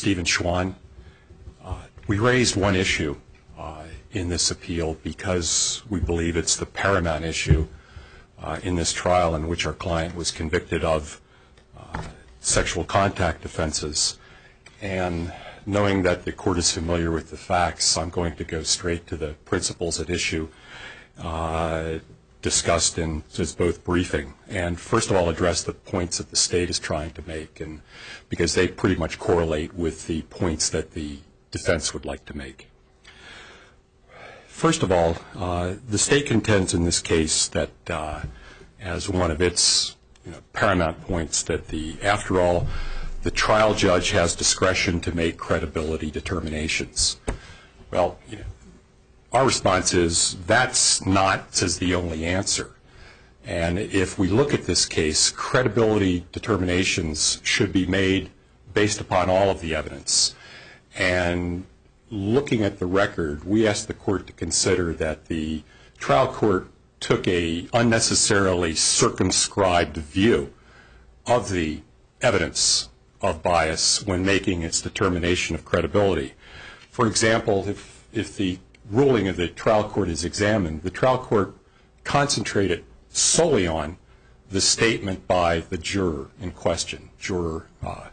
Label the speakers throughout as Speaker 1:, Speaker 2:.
Speaker 1: Stephen Schwan. We raised one issue in this appeal because we believe it's the paramount issue in this trial in which our client was convicted of sexual contact offenses. And knowing that the court is familiar with the facts, I'm going to go straight to the principles at issue discussed in both briefing, and first of all address the points that the state is trying to make, and because they pretty much correlate with the points that the defense would like to make. First of all, the state contends in this case that as one of its paramount points that after all, the trial judge has discretion to make credibility determinations. Well, our response is that's not the only answer. And if we look at this case, credibility determinations should be made based upon all of the evidence. And looking at the record, we asked the court to consider that the trial court took a unnecessarily circumscribed view of the evidence of bias when making its determination of credibility. For example, if the ruling of the trial court is examined, the trial court concentrated solely on the statement by the juror in question, juror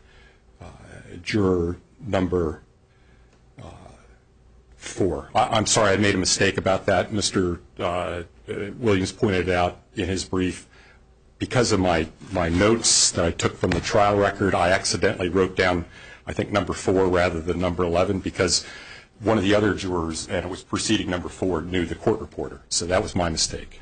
Speaker 1: number 4. I'm sorry, I made a mistake about that. Mr. Williams pointed out in his brief, because of my notes that I took from the trial record, I accidentally wrote down, I think, number 4 rather than number 11, because one of the other jurors, and it was preceding number 4, knew the court reporter. So that was my mistake.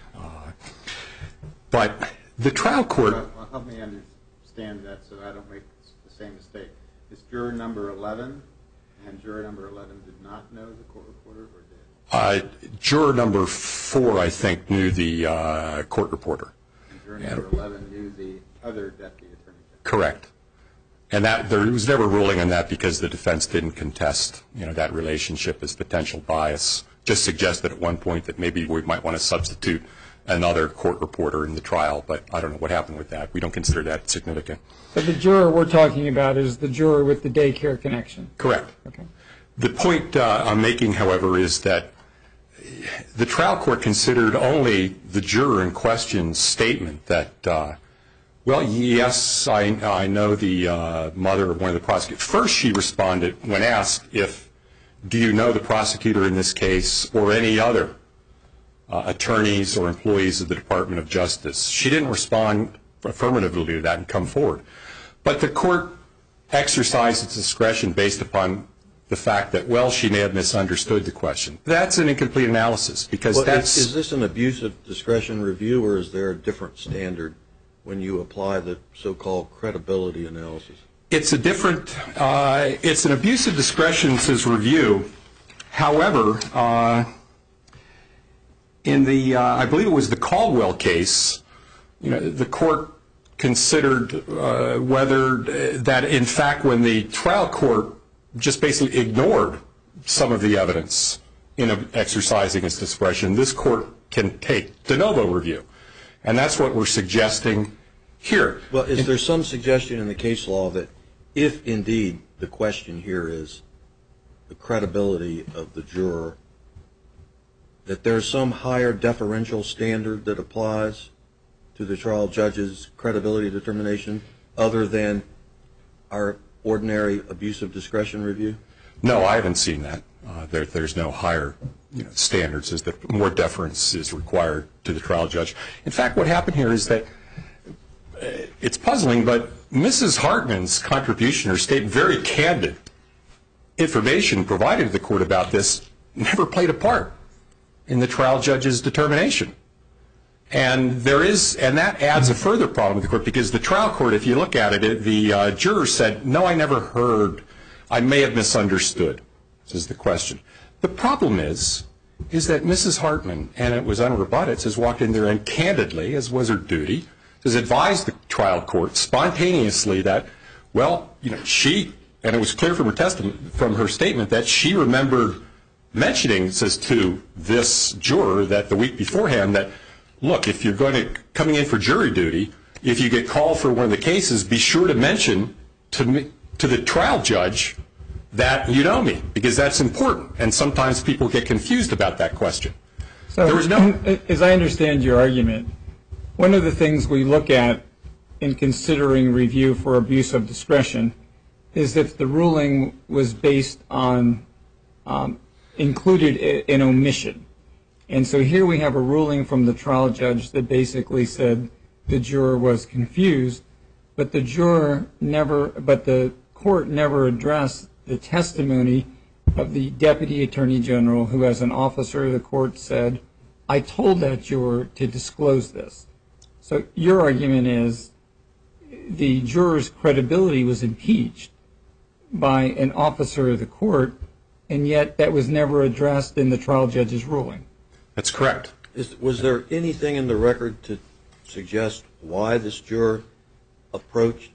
Speaker 1: But the trial court...
Speaker 2: Well, help me understand that so I don't make the same mistake. Is juror number 11, and juror number 11 did not know the court reporter, or did?
Speaker 1: Juror number 4, I think, knew the court reporter.
Speaker 2: And juror number 11 knew the other deputy attorney general.
Speaker 1: Correct. And there was never ruling on that because the defense didn't contest, that relationship as potential bias. Just suggested at one point that maybe we might want to substitute another court reporter in the trial, but I don't know what happened with that. We don't consider that significant.
Speaker 3: But the juror we're talking about is the juror with the daycare connection.
Speaker 1: Correct.
Speaker 3: Okay.
Speaker 1: The point I'm making, however, is that the trial court considered only the juror in question's statement that, well, yes, I know the mother of one of the prosecutors. First, she responded when asked do you know the prosecutor in this case or any other attorneys or employees of the Department of Justice. She didn't respond affirmatively to that and come forward. But the court exercised its discretion based upon the fact that, well, she may have misunderstood the question. That's an incomplete analysis because that's...
Speaker 4: Is this an abuse of discretion review, or is there a different standard when you apply the so-called credibility analysis?
Speaker 1: It's a different, it's an abuse of discretion review. However, in the, I believe it was the Caldwell case, the court considered whether that, in fact, when the trial court just basically ignored some of the evidence in exercising its discretion, this court can take de novo review. And that's what we're suggesting here.
Speaker 4: Well, is there some suggestion in the case law that if indeed the question here is the credibility of the juror, that there's some higher deferential standard that applies to the trial judge's credibility determination other than our ordinary abuse of discretion review?
Speaker 1: No, I haven't seen that. There's no higher standards, is that more deference is required to the trial judge. In fact, what happened here is that it's puzzling, but Mrs. Hartman's contribution, her statement, very candid information provided to the court about this, never played a part in the trial judge's determination. And that adds a further problem with the court, because the trial court, if you look at it, the juror said, no, I never heard, I may have misunderstood, this is the question. The problem is that Mrs. Hartman, and it was unrebutted, has walked in there and candidly, as was her duty, has advised the trial court spontaneously that, well, she, and it was clear from her statement that she remembered mentioning, says to this juror, that the week beforehand, that, look, if you're coming in for jury duty, if you get called for one of the cases, be sure to mention to the trial judge that you know me, because that's important. And sometimes people get confused about that question.
Speaker 3: So,
Speaker 1: There was no-
Speaker 3: as I understand your argument, one of the things we look at in considering review for abuse of discretion is if the ruling was based on, included an omission. And so here we have a ruling from the trial judge that basically said the juror was confused, but the court never addressed the testimony of the Deputy Attorney General, who as an officer of the court said, I told that juror to disclose this. So your argument is the juror's credibility was impeached by an officer of the court, and yet that was never addressed in the trial judge's ruling.
Speaker 1: That's correct.
Speaker 4: Was there anything in the record to suggest why this juror approached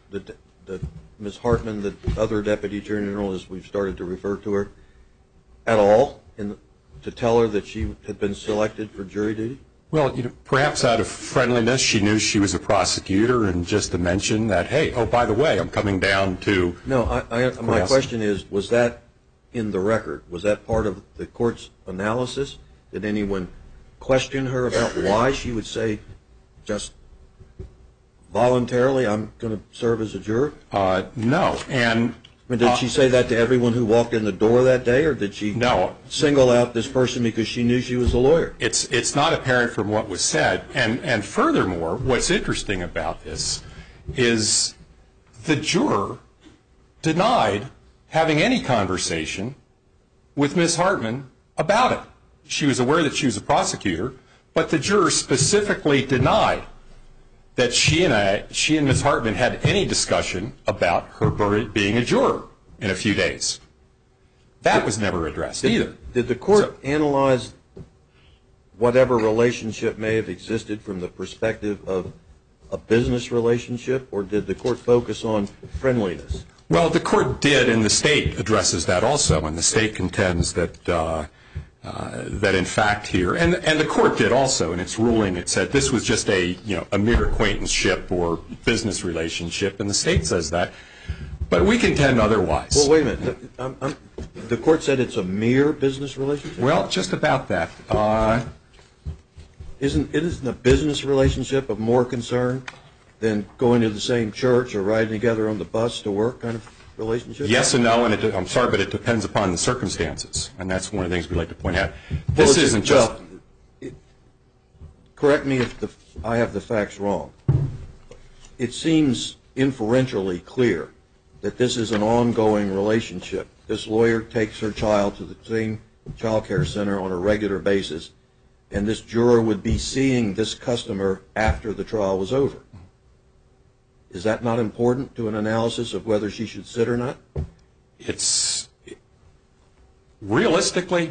Speaker 4: Ms. Hartman, the other Deputy Attorney General, as we've started to refer to her, at all, to tell her that she had been selected for jury duty?
Speaker 1: Well, perhaps out of friendliness, she knew she was a prosecutor, and just to mention that, hey, oh, by the way, I'm coming down to...
Speaker 4: No, my question is, was that in the record? Was that part of the court's analysis? Did anyone question her about why she would say, just voluntarily, I'm going to serve as a juror?
Speaker 1: No. And
Speaker 4: did she say that to everyone who walked in the door that day, or did she single out this person because she knew she was a lawyer?
Speaker 1: It's not apparent from what was said. And furthermore, what's interesting about this is the juror denied having any conversation with Ms. Hartman about it. She was aware that she was a prosecutor, but the juror specifically denied that she and Ms. Hartman had any discussion about her being a juror in a few days. That was never addressed either.
Speaker 4: Did the court analyze whatever relationship may have existed from the perspective of a business relationship, or did the court focus on friendliness?
Speaker 1: Well, the court did, and the state addresses that also, and the state contends that in fact here, and the court did also in its ruling, it said this was just a mere acquaintanceship or business relationship, and the state says that, but we contend otherwise.
Speaker 4: Well, wait a minute. The court said it's a mere business relationship?
Speaker 1: Well, just about that.
Speaker 4: Isn't a business relationship of more concern than going to the same church or riding together on the bus to work kind of relationship?
Speaker 1: Yes and no, and I'm sorry, but it depends upon the circumstances, and that's one of the things we'd like to point out. This isn't just...
Speaker 4: correct me if I have the facts wrong. It seems inferentially clear that this is an ongoing relationship. This lawyer takes her child to the same child care center on a regular basis, and this juror would be seeing this customer after the trial was over. Is that not important to an analysis of whether she should sit or not?
Speaker 1: It's realistically,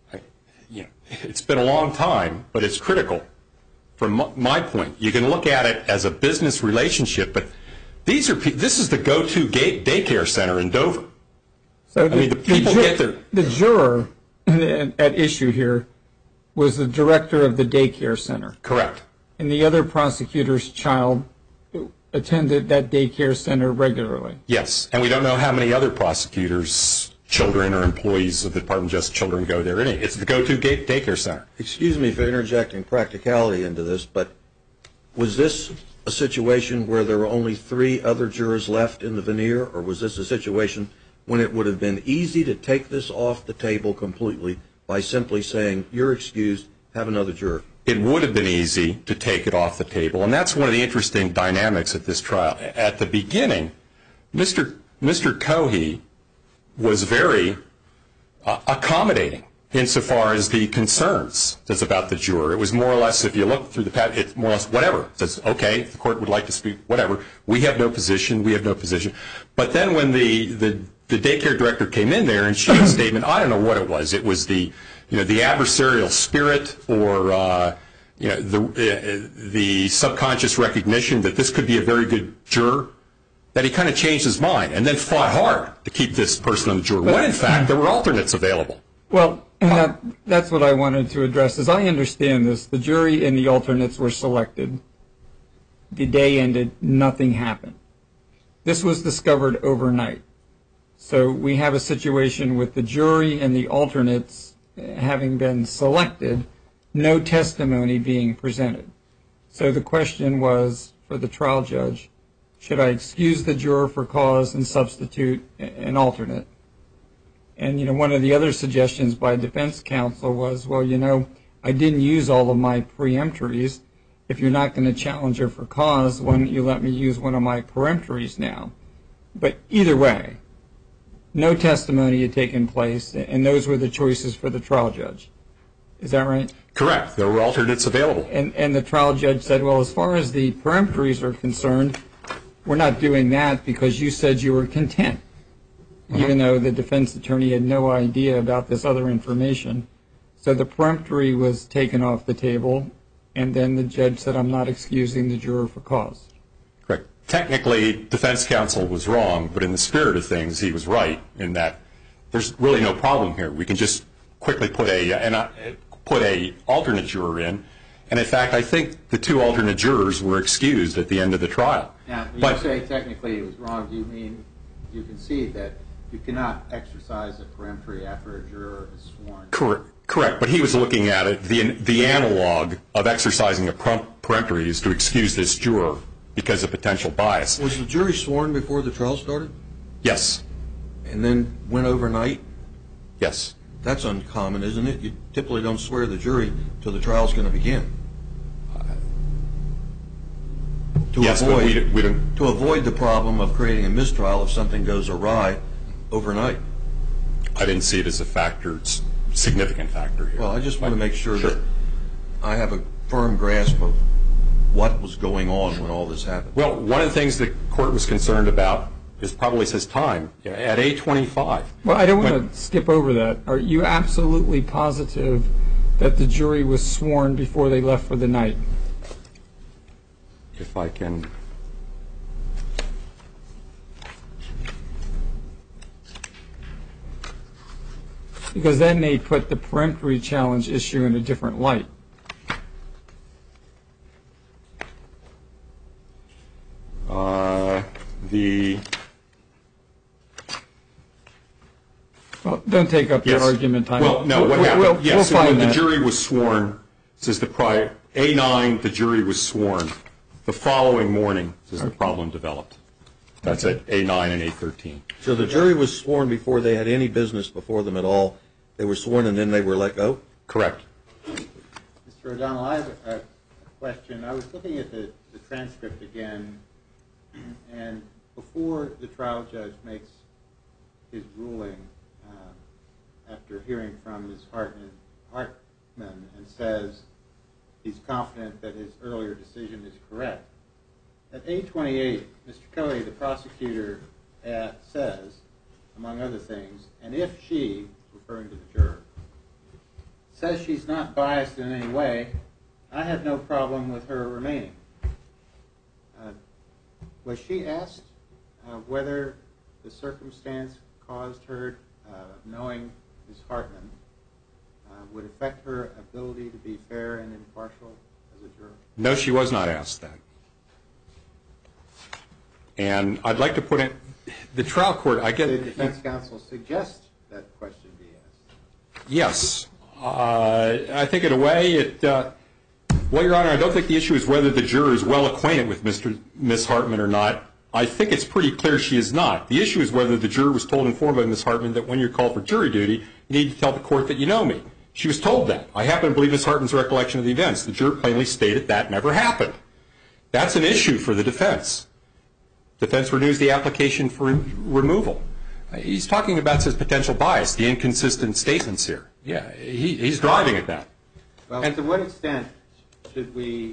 Speaker 1: it's been a long time, but it's critical from my point. You can look at it as a business relationship, but this is the go-to daycare center in Dover.
Speaker 3: So
Speaker 1: the
Speaker 3: juror at issue here was the director of the daycare center.
Speaker 1: Correct.
Speaker 3: And the other prosecutor's child attended that daycare center regularly.
Speaker 1: Yes, and we don't know how many other prosecutors' children or employees of the Department of Justice children go there. It's the go-to daycare center.
Speaker 4: Excuse me for interjecting practicality into this, but was this a situation where there were only 3 other jurors left in the veneer, or was this a situation when it would have been easy to take this off the table completely by simply saying, you're excused, have another juror?
Speaker 1: It would have been easy to take it off the table, and that's one of the interesting dynamics at this trial. At the beginning, Mr. Cohey was very accommodating insofar as the concerns that's about the juror. It was more or less, if you look through the patent, it's more or less whatever. It says, okay, the court would like to speak, whatever. We have no position. We have no position. But then when the daycare director came in there and she made a statement, I don't know what it was. It was the adversarial spirit or the subconscious recognition that this could be a very good juror, that he kind of changed his mind and then fought hard to keep this person on the jury, when in fact there were alternates available.
Speaker 3: Well, and that's what I wanted to address. As I understand this, the jury and the alternates were selected. The day ended, nothing happened. This was discovered overnight. So we have a situation with the jury and the alternates having been selected, no testimony being presented. So the question was for the trial judge, should I excuse the juror for cause and substitute an alternate? And, one of the other suggestions by defense counsel was, well, I didn't use all of my preemptories. If you're not going to challenge her for cause, why don't you let me use one of my peremptories now? But either way, no testimony had taken place, and those were the choices for the trial judge. Is that right?
Speaker 1: Correct. There were alternates available.
Speaker 3: And the trial judge said, well, as far as the peremptories are concerned, we're not doing that because you said you were content, even though the defense attorney had no idea about this other information. So the peremptory was taken off the table, and then the judge said, I'm not excusing the juror for cause.
Speaker 1: Correct. Technically, defense counsel was wrong, but in the spirit of things, he was right in that there's really no problem here. We can just quickly put a alternate juror in, and in fact, I think the two alternate jurors were excused at the end of the trial.
Speaker 2: Now, when you say technically he was wrong, do you mean you concede that you cannot exercise a peremptory after a juror is sworn?
Speaker 1: Correct, but he was looking at it, the analog of exercising a peremptory is to excuse this juror because of potential bias.
Speaker 4: Was the jury sworn before the trial started?
Speaker 1: Yes.
Speaker 4: And then went overnight?
Speaker 1: Yes.
Speaker 4: That's uncommon, isn't it? You typically don't swear the jury till the trial's going to begin.
Speaker 1: Yes, but we don't.
Speaker 4: To avoid the problem of creating a mistrial if something goes awry overnight.
Speaker 1: I didn't see it as a factor, significant factor here.
Speaker 4: Well, I just want to make sure that I have a firm grasp of what was going on when all this happened.
Speaker 1: Well, one of the things the court was concerned about is probably his time at 8:25.
Speaker 3: Well, I don't want to skip over that. Are you absolutely positive that the jury was sworn before they left for the night?
Speaker 1: If I can.
Speaker 3: Because that may put the peremptory challenge issue in a different light. Well, don't take up your argument time.
Speaker 1: Well, no, what happened? Yes,
Speaker 3: we'll
Speaker 1: when
Speaker 3: find
Speaker 1: the
Speaker 3: that.
Speaker 1: jury was sworn, says the prior A9, the jury was sworn. The following morning, says the problem developed. That's at A9 and A13.
Speaker 4: So the jury was sworn before they had any business before them at all. They were sworn and then they were let go?
Speaker 1: Correct.
Speaker 2: Mr. O'Donnell, I have a question. I was looking at the transcript again, and before the trial judge makes his ruling, after hearing from Ms. Hartman and says he's confident that his earlier decision is correct, at 8:28, Mr. Coey, the prosecutor, says, among other things, and if she, referring to the juror, says she's not biased in any way, I have no problem with her remaining. Was she asked whether the circumstance caused her knowing Ms. Hartman would affect her ability to be fair and impartial as a juror?
Speaker 1: No, she was not asked that. And I'd like to put in, the trial court, I get...
Speaker 2: Did the defense counsel suggest that question be asked?
Speaker 1: Yes. I think in a way well, Your Honor, I don't think the issue is whether the juror is well acquainted with Ms. Hartman or not. I think it's pretty clear she is not. The issue is whether the juror was told and informed by Ms. Hartman that when you're called for jury duty, you need to tell the court that you know me. She was told that. I happen to believe Ms. Hartman's recollection of the events. The juror plainly stated that never happened. That's an issue for the defense. Defense renews the application for removal. He's talking about his potential bias, the inconsistent statements here. Yeah, he's driving at that.
Speaker 2: Well, to what extent should we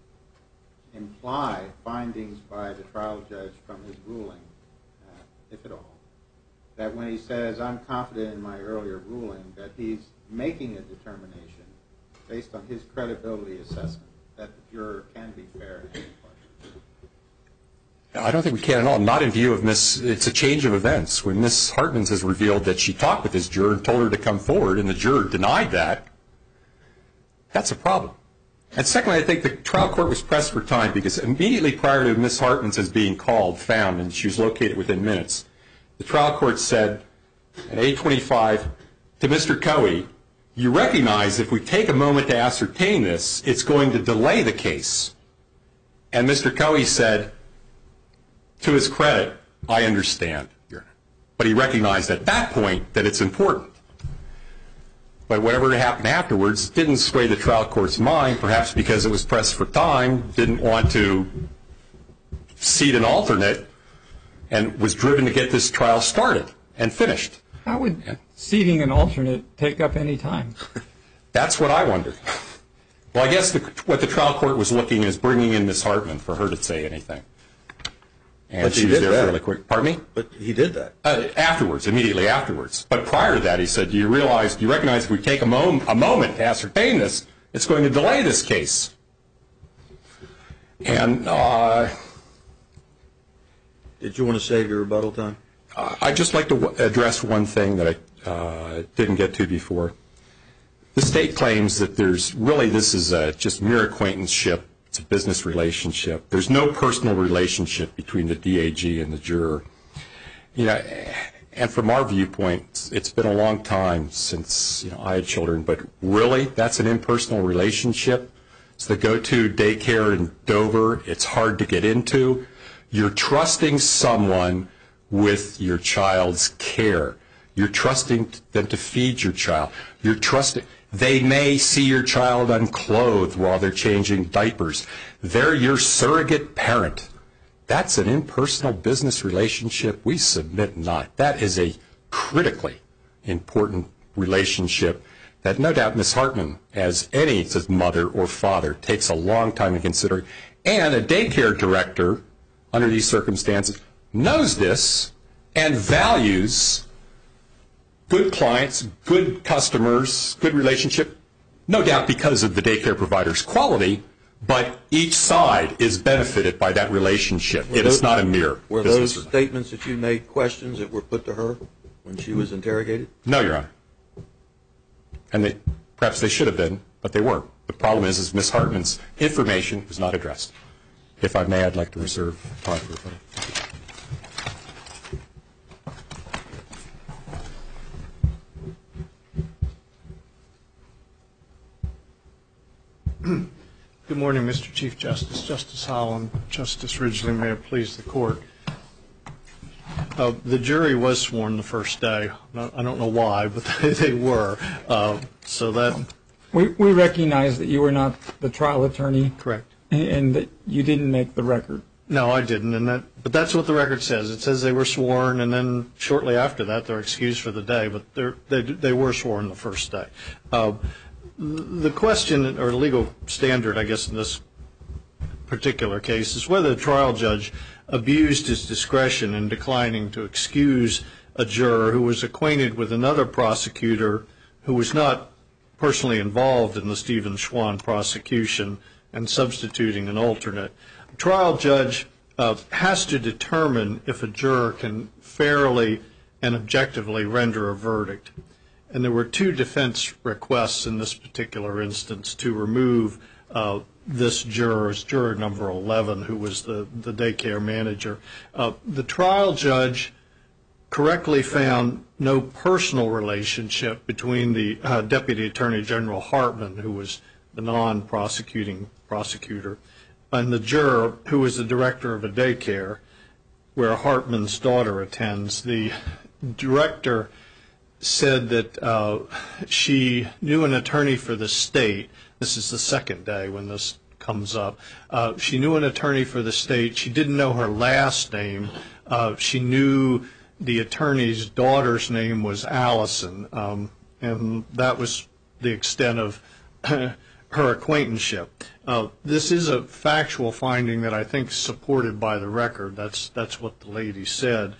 Speaker 2: imply findings by the trial judge from his ruling, if at all, that when he says, I'm confident in my earlier ruling, that he's making a determination based on his credibility assessment that the juror can be fair and impartial?
Speaker 1: I don't think we can at all. Not in view of it's a change of events. When Ms. Hartman has revealed that she talked with this juror and told her to come forward and the juror denied that, that's a problem. And secondly, I think the trial court was pressed for time because immediately prior to Ms. Hartman's as being called, found, and she was located within minutes, the trial court said at 825 to Mr. Coey, you recognize if we take a moment to ascertain this, it's going to delay the case. And Mr. Coey said, to his credit, I understand. But he recognized at that point that it's important. But whatever happened afterwards didn't sway the trial court's mind, perhaps because it was pressed for time, didn't want to seat an alternate, and was driven to get this trial started and finished.
Speaker 3: How would seating an alternate take up any time?
Speaker 1: That's what I wondered. Well, I guess what the trial court was looking is bringing in Ms. Hartman for her to say anything. And
Speaker 4: But
Speaker 1: she
Speaker 4: he
Speaker 1: was
Speaker 4: did
Speaker 1: there
Speaker 4: that.
Speaker 1: fairly quick. Pardon me?
Speaker 4: But he did that.
Speaker 1: Afterwards, immediately afterwards. But prior to that, he said, do you recognize if we take a moment to ascertain this, it's going to delay this case? And
Speaker 4: Did you want to save your rebuttal time?
Speaker 1: I'd just like to address one thing that I didn't get to before. The state claims that this is just mere acquaintanceship. It's a business relationship. There's no personal relationship between the DAG and the juror. And from our viewpoint, it's been a long time since I had children, but really, that's an impersonal relationship. It's the go-to daycare in Dover. It's hard to get into. You're trusting someone with your child's care. You're trusting them to feed your child. They may see your child unclothed while they're changing diapers. They're your surrogate parent. That's an impersonal business relationship. We submit not. That is a critically important relationship that no doubt Ms. Hartman, as any mother or father, takes a long time to consider. And a daycare director, under these circumstances, knows this and values good clients, good customers, good relationship, no doubt because of the daycare provider's quality, but each side is benefited by that relationship. It is not a mere
Speaker 4: Were
Speaker 1: business
Speaker 4: those statements that you made questions that were put to her when she was interrogated?
Speaker 1: No, Your Honor. And perhaps they should have been, but they weren't. The problem is Ms. Hartman's information was not addressed. If I may, I'd like to reserve time for rebuttal.
Speaker 5: Good morning, Mr. Chief Justice, Justice Holland, Justice Ridgely, may it please the court. The jury was sworn the first day. I don't know why, but they were.
Speaker 3: We recognize that you were not the trial attorney.
Speaker 5: Correct.
Speaker 3: And that you didn't make the record.
Speaker 5: No, I didn't, but that's what the record says. It says they were sworn, and then shortly after that, they're excused for the day, but they were sworn the first day. The question, or legal standard, I guess, in this particular case is whether the trial judge abused his discretion in declining to excuse a juror who was acquainted with another prosecutor who was not personally involved in the Stephen Schwann prosecution and substituting an alternate. A trial judge has to determine if a juror can fairly and objectively render a verdict. And there were two defense requests in this particular instance to remove this juror, juror number 11, who was the daycare manager. The trial judge correctly found no personal relationship between the Deputy Attorney General Hartman, who was the non-prosecuting prosecutor, and the juror who was the director of a daycare where Hartman's daughter attends. The director said that she knew an attorney for the state. This is the second day when this comes up. She knew an attorney for the state. She didn't know her last name. She knew the attorney's daughter's name was Allison, and that was the extent of her acquaintanceship. This is a factual finding that I think is supported by the record. That's what the lady said.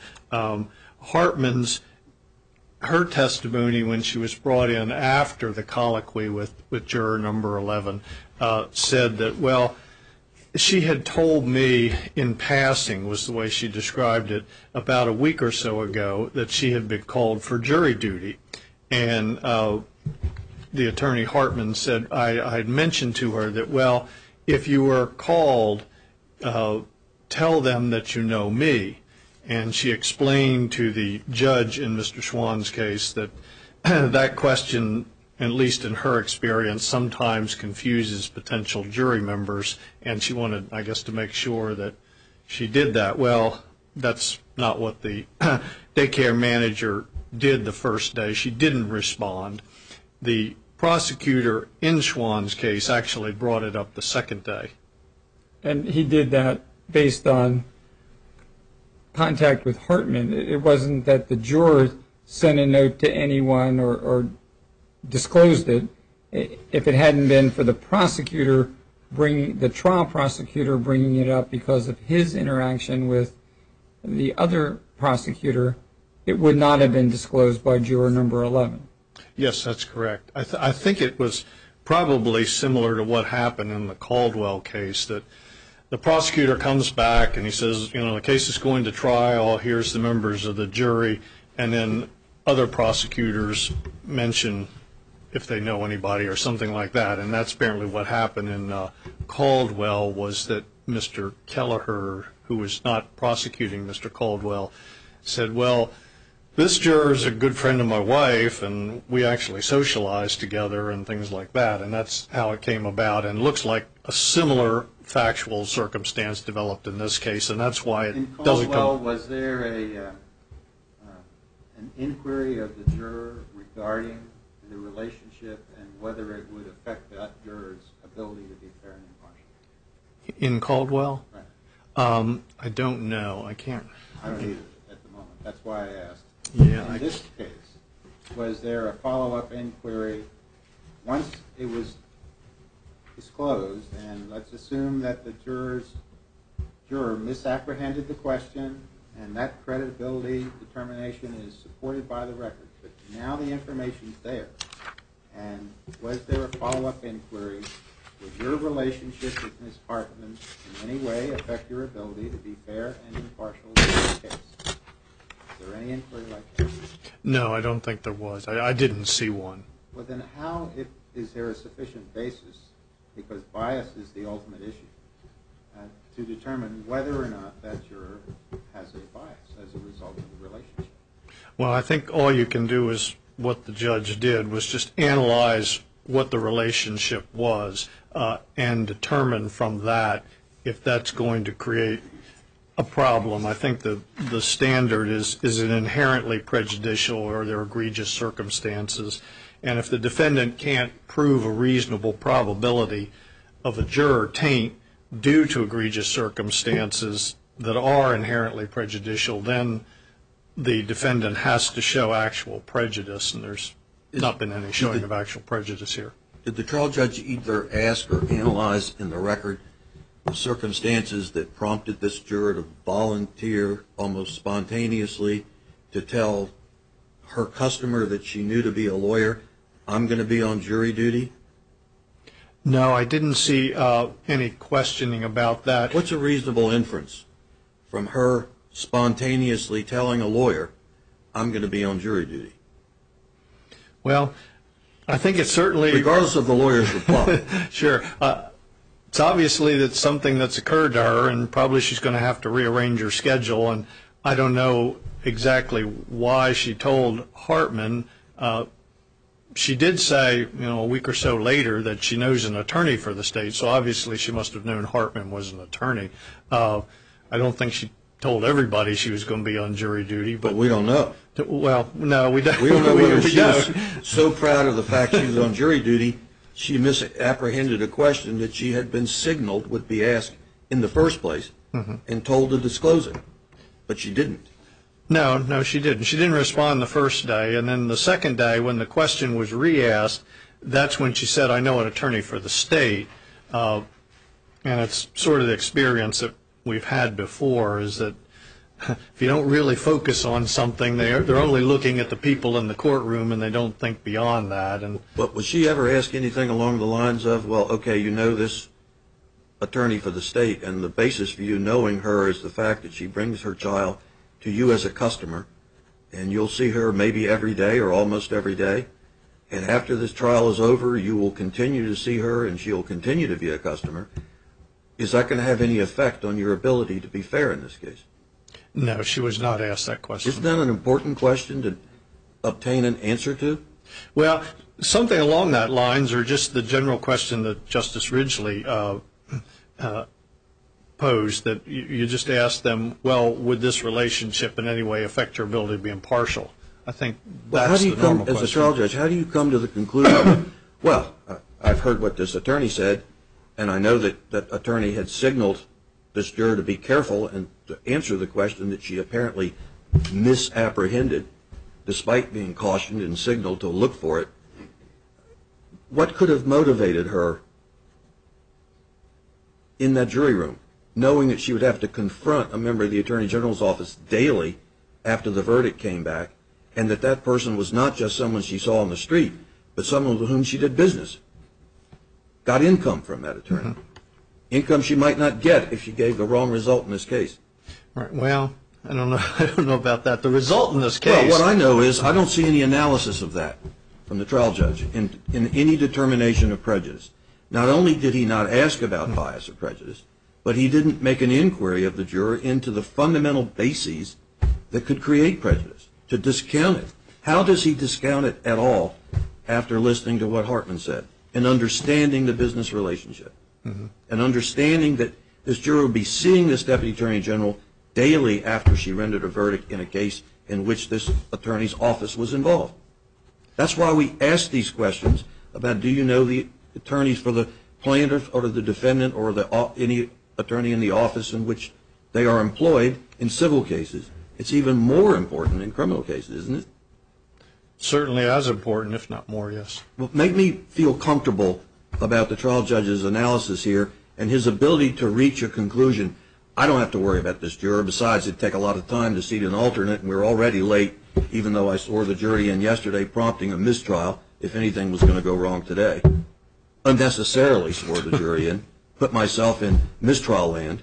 Speaker 5: Her testimony when she was brought in after the colloquy with juror number 11 said that, well, she had told me in passing, was the way she described it, about a week or so ago that she had been called for jury duty. And the attorney Hartman said, I had mentioned to her that, well, if you were called, tell them that you know me. and she explained to the judge in Mr. Schwann's case that that question, at least in her experience, sometimes confuses potential jury members, and she wanted, I guess, to make sure that she did that. Well, that's not what the daycare manager did the first day. She didn't respond. The prosecutor in Schwann's case actually brought it up the second day.
Speaker 3: And he did that based on contact with Hartman. It wasn't that the juror sent a note to anyone or disclosed it. If it hadn't been for the prosecutor the trial prosecutor bringing it up because of his interaction with the other prosecutor, it would not have been disclosed by juror number 11.
Speaker 5: Yes, that's correct. I think it was probably similar to what happened in the Caldwell case, that the prosecutor comes back and he says, the case is going to trial, here's the members of the jury, and then other prosecutors mention if they know anybody or something like that. And that's apparently what happened in Caldwell, was that Mr. Kelleher, who was not prosecuting Mr. Caldwell, said, well, this juror is a good friend of my wife, and we actually socialized together and things like that. And that's how it came about. And it looks like a similar factual circumstance developed in this case, and that's why it doesn't come.
Speaker 2: In Caldwell, was there an inquiry of the juror regarding the relationship and whether it would affect that juror's ability to be fair and impartial?
Speaker 5: In Caldwell?
Speaker 2: Right.
Speaker 5: I don't know. I can't.
Speaker 2: I don't either at the moment. That's why I asked.
Speaker 5: Yeah.
Speaker 2: In this case, was there a follow-up inquiry once it was disclosed, and let's assume that the juror misapprehended the question, and that credibility determination is supported by the record, but now the information's there. And was there a follow-up inquiry? Would your relationship with Ms. Hartman in any way affect your ability to be fair and impartial in this case? Is there any inquiry like that?
Speaker 5: No, I don't think there was. I didn't see one.
Speaker 2: Well, then how is there a sufficient basis, because bias is the ultimate issue, to determine whether or not that juror has a bias as a result of the relationship?
Speaker 5: Well, I think all you can do is what the judge did was just analyze what the relationship was and determine from that if that's going to create a problem. I think the standard is it inherently prejudicial or there are egregious circumstances, and if the defendant can't prove a reasonable probability of a juror taint due to egregious circumstances that are inherently prejudicial, then the defendant has to show actual prejudice, and there's not been any showing of actual prejudice here.
Speaker 4: Did the trial judge either ask or analyze in the record the circumstances that prompted this juror to volunteer almost spontaneously to tell her customer that she knew to be a lawyer, I'm going to be on jury duty?
Speaker 5: No, I didn't see any questioning about that.
Speaker 4: What's a reasonable inference from her spontaneously telling a lawyer, I'm going to be on jury duty?
Speaker 5: Well, I think it's certainly...
Speaker 4: Regardless of the lawyer's reply.
Speaker 5: Sure. It's obviously that's something that's occurred to her, and probably she's going to have to rearrange her schedule, and I don't know exactly why she told Hartman. She did say, a week or so later that she knows an attorney for the state, so obviously she must have known Hartman was an attorney. I don't think she told everybody she was going to be on jury duty.
Speaker 4: But we don't know.
Speaker 5: Well, no, we don't.
Speaker 4: We don't know whether she was so proud of the fact she was on jury duty, she misapprehended a question that she had been signaled would be asked in the first place and told to disclose it. But she didn't.
Speaker 5: No, she didn't. She didn't respond the first day, and then the second day when the question was re-asked, that's when she said, I know an attorney for the state. And it's sort of the experience that we've had before, is that if you don't really focus on something, they're only looking at the people in the courtroom and they don't think beyond that.
Speaker 4: But was she ever asked anything along the lines of, well, okay, you know this attorney for the state, and the basis for you knowing her is the fact that she brings her child to you as a customer, and you'll see her maybe every day or almost every day, and after this trial is over, you will continue to see her and she'll continue to be a customer. Is that going to have any effect on your ability to be fair in this case?
Speaker 5: No, she was not asked that question.
Speaker 4: Isn't that an important question to obtain an answer to?
Speaker 5: Well, something along that lines, or just the general question that Justice Ridgely posed, that you just asked them, well, would this relationship in any way affect your ability to be impartial? I think that's the normal question.
Speaker 4: As a trial judge, how do you come to the conclusion, well, I've heard what this attorney said, and I know that that attorney had signaled this juror to be careful and to answer the question that she apparently misapprehended, despite being cautioned and signaled to look for it. What could have motivated her in that jury room, knowing that she would have to confront a member of the Attorney General's office daily after the verdict came back, and that that person was not just someone she saw on the street, but someone with whom she did business, got income from that attorney, income she might not get if she gave the wrong result in this case?
Speaker 5: Right. Well, I don't know about that. The result in this case.
Speaker 4: Well, what I know is I don't see any analysis of that from the trial judge in any determination of prejudice. Not only did he not ask about bias or prejudice, but he didn't make an inquiry of the juror into the fundamental bases that could create prejudice, to discount it. How does he discount it at all after listening to what Hartman said and understanding the business relationship and understanding that this juror would be seeing this Deputy Attorney General daily after she rendered a verdict in a case in which this attorney's office was involved? That's why we ask these questions about, do you know the attorneys for the plaintiff or the defendant or any attorney in the office in which they are employed in civil cases? It's even more important in criminal cases, isn't it?
Speaker 5: Certainly as important, if not more, yes.
Speaker 4: Well, make me feel comfortable about the trial judge's analysis here and his ability to reach a conclusion. I don't have to worry about this juror. Besides, it'd take a lot of time to seat an alternate, and we're already late, even though I swore the jury in yesterday prompting a mistrial if anything was going to go wrong today. Unnecessarily swore the jury in, put myself in mistrial land.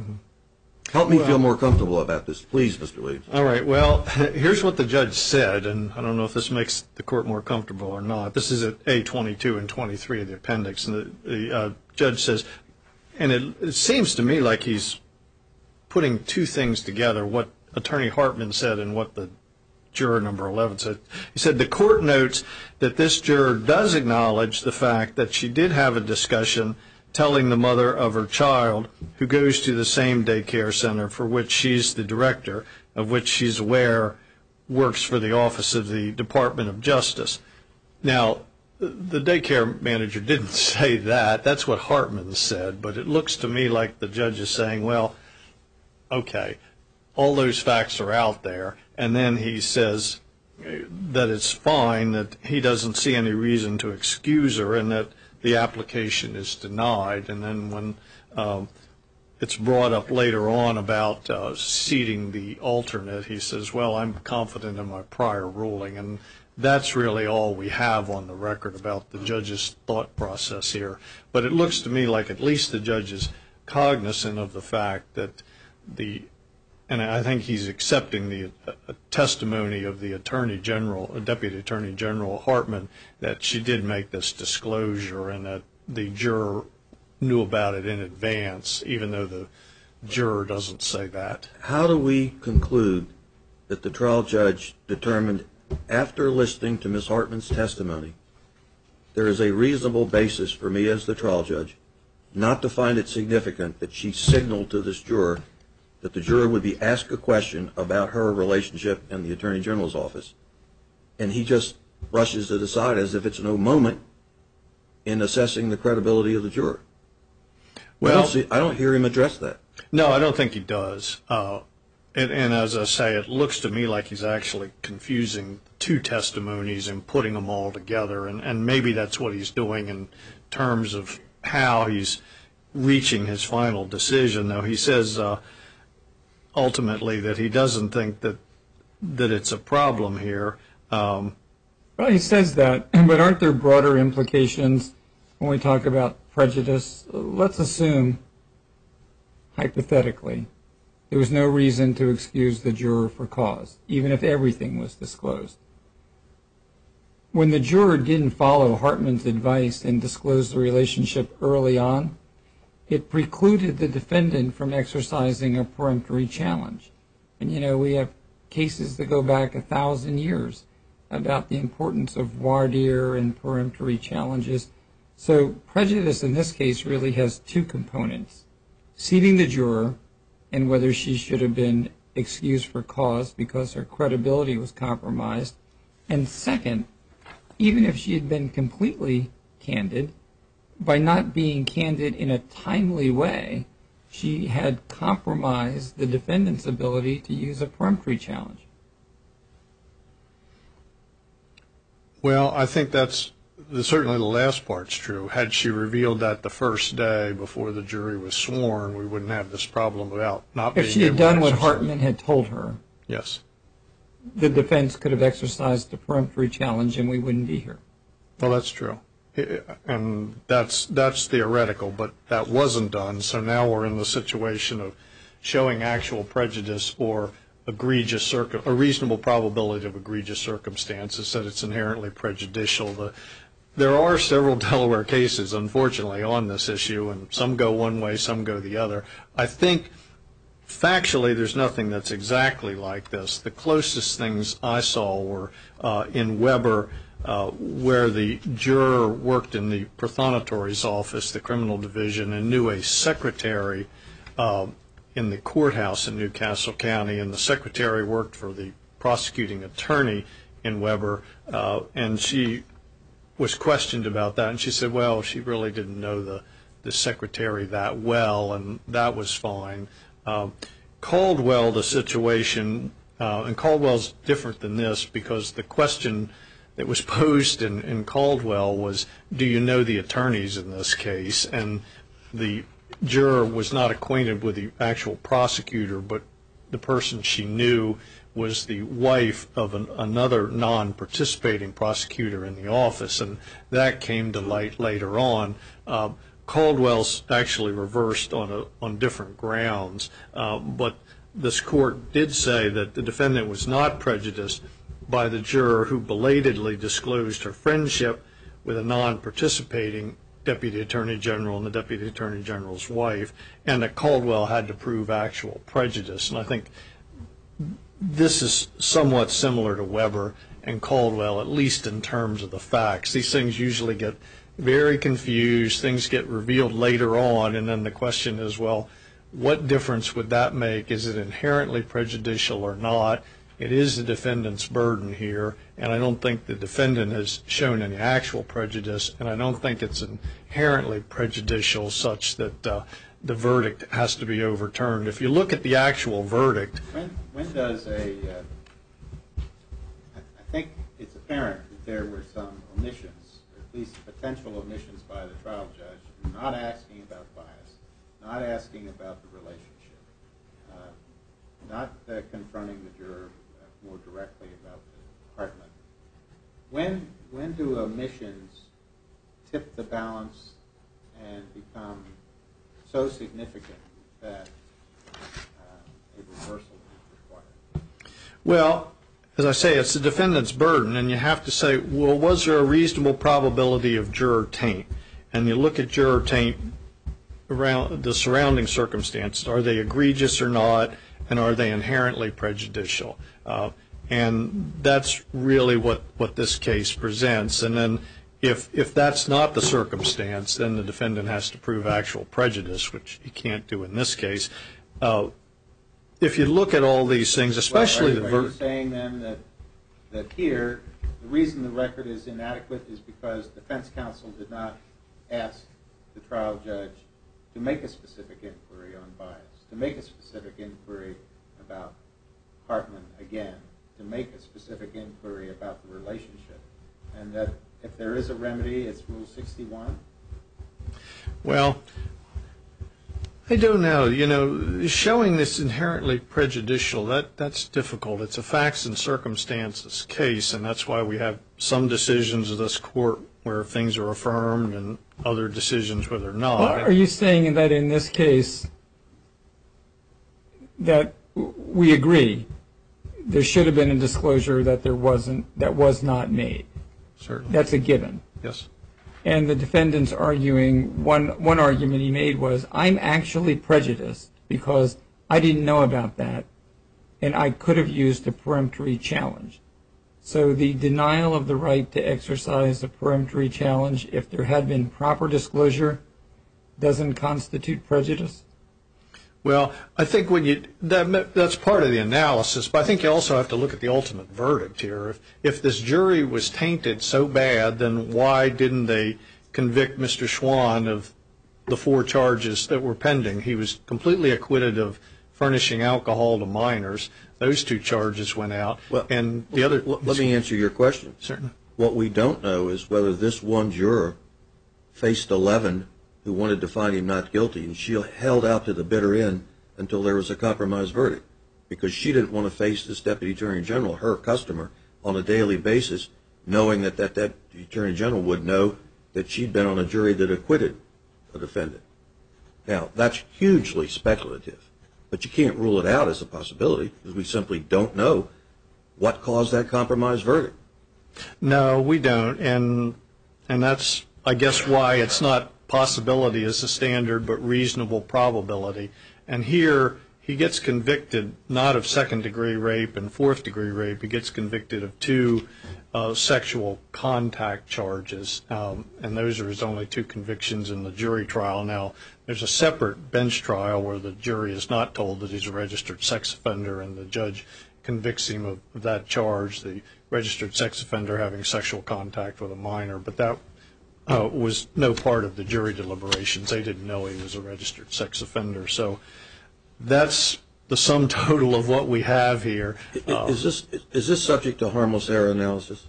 Speaker 4: Help me feel more comfortable about this, please, Mr. Leeds.
Speaker 5: All right. Well, here's what the judge said, and I don't know if this makes the court more comfortable or not. This is at A22 and 23 of the appendix, and the judge says, and it seems to me like he's putting two things together, what Attorney Hartman said and what the juror number 11 said. He said, the court notes that this juror does acknowledge the fact that she did have a discussion telling the mother of her child, who goes to the same daycare center for which she's the director, of which she's aware works for the Office of the Department of Justice. Now, the daycare manager didn't say that. That's what Hartman said, but it looks to me like the judge is saying, well, okay, all those facts are out there, and then he says that it's fine, that he doesn't see any reason to excuse her, and that the application is denied. And then when it's brought up later on about seating the alternate, he says, well, I'm confident in my prior ruling. And that's really all we have on the record about the judge's thought process here. But it looks to me like at least the judge is cognizant of the fact that and I think he's accepting the testimony of the Attorney General, Deputy Attorney General Hartman, that she did make this disclosure and that the juror knew about it in advance, even though the juror doesn't say that.
Speaker 4: How do we conclude that the trial judge determined, after listening to Ms. Hartman's testimony, there is a reasonable basis for me as the trial judge not to find it significant that she signaled to this juror that the juror would be asked a question about her relationship in the Attorney General's office, and he just brushes it aside as if it's no moment in assessing the credibility of the juror? Well, I don't hear him address that.
Speaker 5: No, I don't think he does. And as I say, it looks to me like he's actually confusing two testimonies and putting them all together, and maybe that's what he's doing in terms of how he's reaching his final decision. Though he says ultimately that he doesn't think that it's a problem here.
Speaker 3: Well, he says that, but aren't there broader implications when we talk about prejudice? Let's assume, hypothetically, there was no reason to excuse the juror for cause, even if everything was disclosed. When the juror didn't follow Hartman's advice and disclose the relationship early on, it precluded the defendant from exercising a peremptory challenge. And, we have cases that go back 1,000 years about the importance of voir dire and peremptory challenges. So prejudice in this case really has two components: seating the juror and whether she should have been excused for cause because her credibility was compromised. And second, even if she had been completely candid, by not being candid in a timely way, she had compromised the defendant's ability to use a peremptory challenge.
Speaker 5: Well, I think that's certainly the last part's true. Had she revealed that the first day before the jury was sworn, we wouldn't have this problem about not being able to
Speaker 3: If she had done what
Speaker 5: exercise.
Speaker 3: Hartman had told her,
Speaker 5: Yes.
Speaker 3: the defense could have exercised the peremptory challenge and we wouldn't be here.
Speaker 5: Well, that's true. And that's theoretical, but that wasn't done. So now we're in the situation of showing actual prejudice or a reasonable probability of egregious circumstances that it's inherently prejudicial. There are several Delaware cases, unfortunately, on this issue, and some go one way, some go the other. I think factually there's nothing that's exactly like this. The closest things I saw were in Weber, where the juror worked in the prothonotores office, the criminal division, and knew a secretary in the courthouse in Newcastle County, and the secretary worked for the prosecuting attorney in Weber, and she was questioned about that, and she said, well, she really didn't know the secretary that well, and that was fine. Caldwell, the situation, and Caldwell's different than this because the question that was posed in Caldwell was, do you know the attorneys in this case? And the juror was not acquainted with the actual prosecutor, but the person she knew was the wife of another non-participating prosecutor in the office, and that came to light later on. Caldwell's actually reversed on different grounds, but this court did say that the defendant was not prejudiced by the juror who belatedly disclosed her friendship with a non-participating Deputy Attorney General and the Deputy Attorney General's wife, and that Caldwell had to prove actual prejudice. And I think this is somewhat similar to Weber and Caldwell, at least in terms of the facts. These things usually get very confused, things get revealed later on, and then the question is, well, what difference would that make? Is it inherently prejudicial or not? It is the defendant's burden here, and I don't think the defendant has shown any actual prejudice, and I don't think it's inherently prejudicial such that the verdict has to be overturned. If you look at the actual verdict.
Speaker 2: When does I think it's apparent that there were some omissions, or at least potential omissions by the trial judge, not asking about bias, not asking about the relationship, not confronting the juror more directly about the Hartman. When do omissions tip the balance and become so significant that a reversal is required?
Speaker 5: Well, as I say, it's the defendant's burden, and you have to say, well, was there a reasonable probability of juror taint? And you look at juror taint around the surrounding circumstances. Are they egregious or not, and are they inherently prejudicial? And that's really what this case presents. And then if that's not the circumstance, then the defendant has to prove actual prejudice, which he can't do in this case. If you look at all these things, especially the
Speaker 2: Are you saying then that here, the reason the record is inadequate is because defense counsel did not ask the trial judge to make a specific inquiry on bias, to make a specific inquiry about Hartman again, to make a specific inquiry about the relationship, and that if there is a remedy, it's Rule 61?
Speaker 5: Well, I don't know. You know, showing this inherently prejudicial, that's difficult. It's a facts and circumstances case, and that's why we have some decisions of this court where things are affirmed and other decisions where they're not.
Speaker 3: Well, are you saying that in this case that we agree there should have been a disclosure that was not made?
Speaker 5: Certainly.
Speaker 3: That's a given.
Speaker 5: Yes.
Speaker 3: And the defendant's arguing, one argument he made was, I'm actually prejudiced because I didn't know about that and I could have used a peremptory challenge. So the denial of the right to exercise a peremptory challenge, if there had been proper disclosure, doesn't constitute prejudice?
Speaker 5: Well, I think that's part of the analysis, but I think you also have to look at the ultimate verdict here. If this jury was tainted so bad, then why didn't they convict Mr. Schwann of the 4 charges that were pending? He was completely acquitted of furnishing alcohol to minors. Those 2 charges went out.
Speaker 4: Well,
Speaker 5: and the other.
Speaker 4: Let me answer your question.
Speaker 5: Certainly.
Speaker 4: What we don't know is whether this one juror faced 11 who wanted to find him not guilty, and she held out to the bitter end until there was a compromise verdict, because she didn't want to face this Deputy Attorney General, her customer, on a daily basis, knowing that the Attorney General would know that she'd been on a jury that acquitted a defendant. Now, that's hugely speculative, but you can't rule it out as a possibility, because we simply don't know what caused that compromise verdict.
Speaker 5: No, we don't, and that's, I guess, why it's not possibility as a standard, but reasonable probability. And here, he gets convicted not of 2nd-degree rape and 4th-degree rape. He gets convicted of 2 sexual contact charges, and those are his only 2 convictions in the jury trial. Now, there's a separate bench trial where the jury is not told that he's a registered sex offender, and the judge convicts him of that charge, the registered sex offender having sexual contact with a minor, but that was no part of the jury deliberations. They didn't know he was a registered sex offender. So that's the sum total of what we have here.
Speaker 4: Is this subject to harmless error analysis?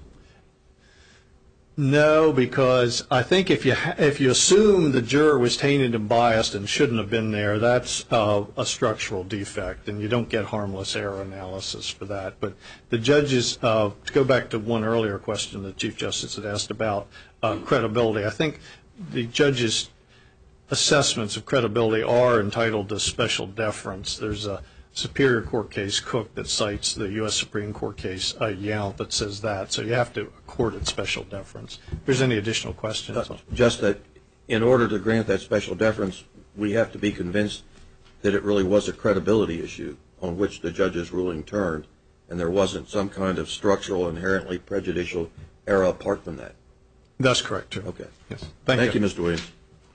Speaker 5: No, because I think if you assume the juror was tainted and biased and shouldn't have been there, that's a structural defect, and you don't get harmless error analysis for that. But the judges, to go back to one earlier question that Chief Justice had asked about credibility, I think the judges' assessments of credibility are entitled to special deference. There's a Superior Court case, Cook, that cites the U.S. Supreme Court case, Yount, that says that. So you have to accord it special deference. If there's any additional questions.
Speaker 4: Just that in order to grant that special deference, we have to be convinced that it really was a credibility issue on which the judge's ruling turned, and there wasn't some kind of structural, inherently prejudicial error apart from that.
Speaker 5: That's correct, too.
Speaker 4: Okay.
Speaker 5: Yes.
Speaker 4: Thank you, Mr. Williams.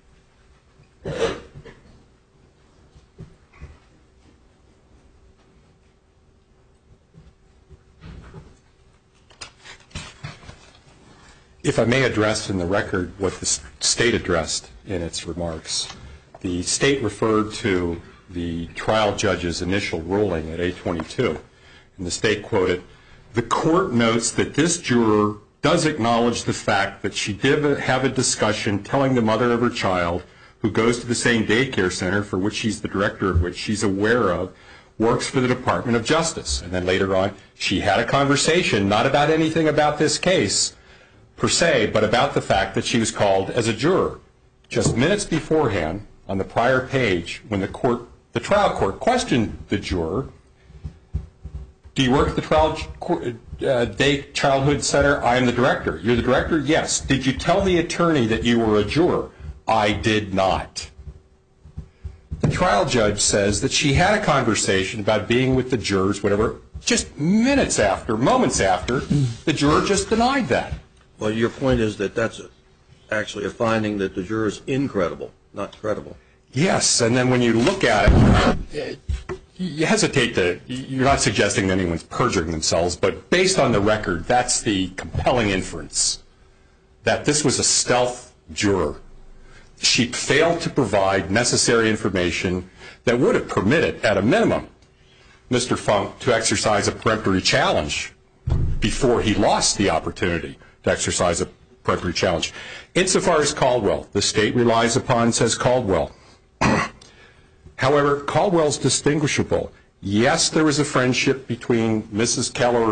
Speaker 1: If I may address in the record what the State addressed in its remarks. The State referred to the trial judge's initial ruling at 822, and the State quoted, "The court notes that this juror does acknowledge the fact that she did have a discussion telling the mother of her child, who goes to the same daycare center for which she's the director of which she's aware of, works for the Department of Justice." And then later on, she had a conversation, not about anything about this case per se, but about the fact that she was called as a juror. Just minutes beforehand, on the prior page, when the trial court questioned the juror, "Do you work at the Day Childhood Center?" "I am the director." "You're the director?" "Yes." "Did you tell the attorney that you were a juror?" "I did not." The trial judge says that she had a conversation about being with the jurors, whatever, just minutes after, moments after, the juror just denied that.
Speaker 4: Well, your point is that that's actually a finding that the juror is incredible, not credible.
Speaker 1: Yes, and then when you look at it, you hesitate to, you're not suggesting that anyone's perjuring themselves, but based on the record, that's the compelling inference, that this was a stealth juror. She failed to provide necessary information that would have permitted, at a minimum, Mr. Funk to exercise a peremptory challenge before he lost the opportunity to exercise a peremptory challenge. Insofar as Caldwell, the State relies upon, says Caldwell. However, Caldwell's distinguishable. Yes, there was a friendship between Mrs.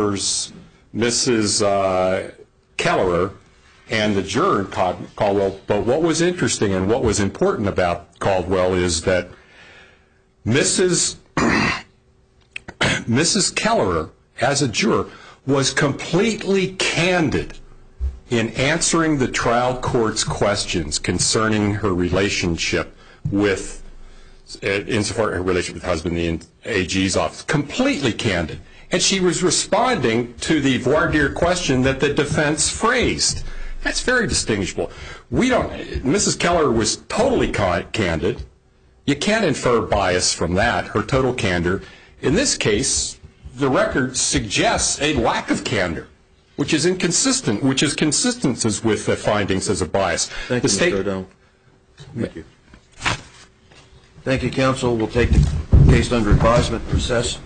Speaker 1: Kellerer and the juror in Caldwell, but what was interesting and what was important about Caldwell is that Mrs. Kellerer, as a juror, was completely candid in answering the trial court's questions concerning her relationship with insofar as her relationship with the husband in the AG's office. Completely candid. And she was responding to the voir dire question that the defense phrased. That's very distinguishable. Mrs. Keller was totally candid. You can't infer bias from that, her total candor. In this case, the record suggests a lack of candor, which is inconsistent, with the findings as a bias.
Speaker 4: Thank you, Mr. O'Donnell. Thank you. Thank you, counsel. We'll take the case under advisement. Recess.